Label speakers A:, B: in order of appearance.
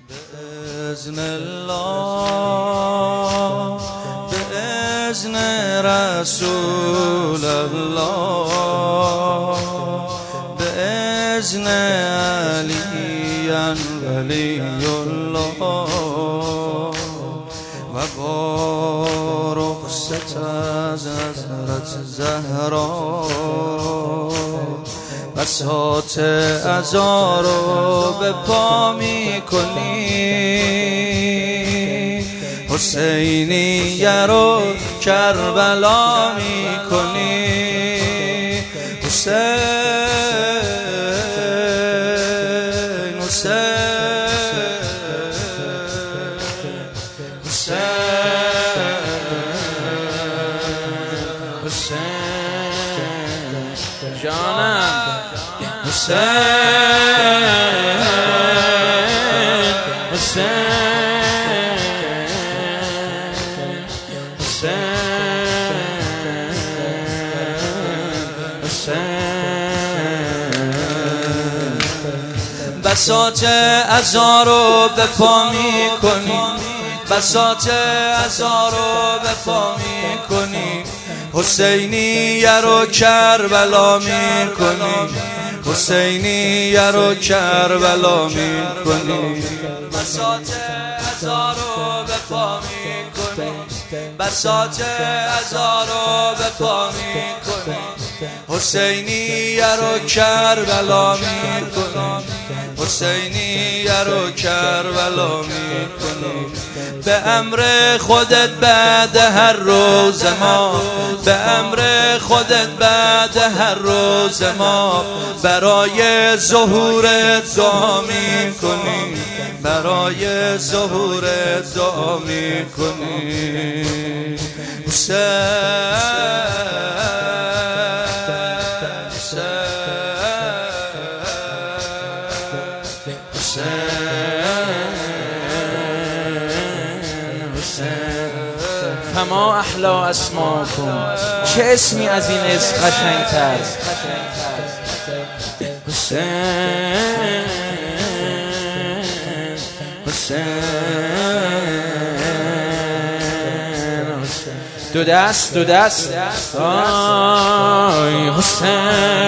A: بإذن الله بإذن رسول الله بإذن علی ولی الله و با رخصت از حضرت زهرا بساط عزا رو به پا می کنی، حسینیه رو کربلا می کنی. حسین حسین حسین جانم حسین بساط عزا رو به پا می کنی، بساط عزا رو به پا می کنی، حسینیه رو کربلا می کنی، حسینیه رو کربلا می کنی. بساط عزا رو به پا می کنی، بساط عزا رو به پا می کنی، حسینیه رو کربلا می کنی، حسینیه رو کربلا می کنی. به امر خودت بعد هر روز ما، به امر خودت بعد هر روز ما برای ظهورت دعا می کنی، برای ظهورت دعا می کنی.
B: فما احلا اسماکم، چه اسمی از این اسم قشنگتر.
A: حسین
B: دو دست دو دست آی حسین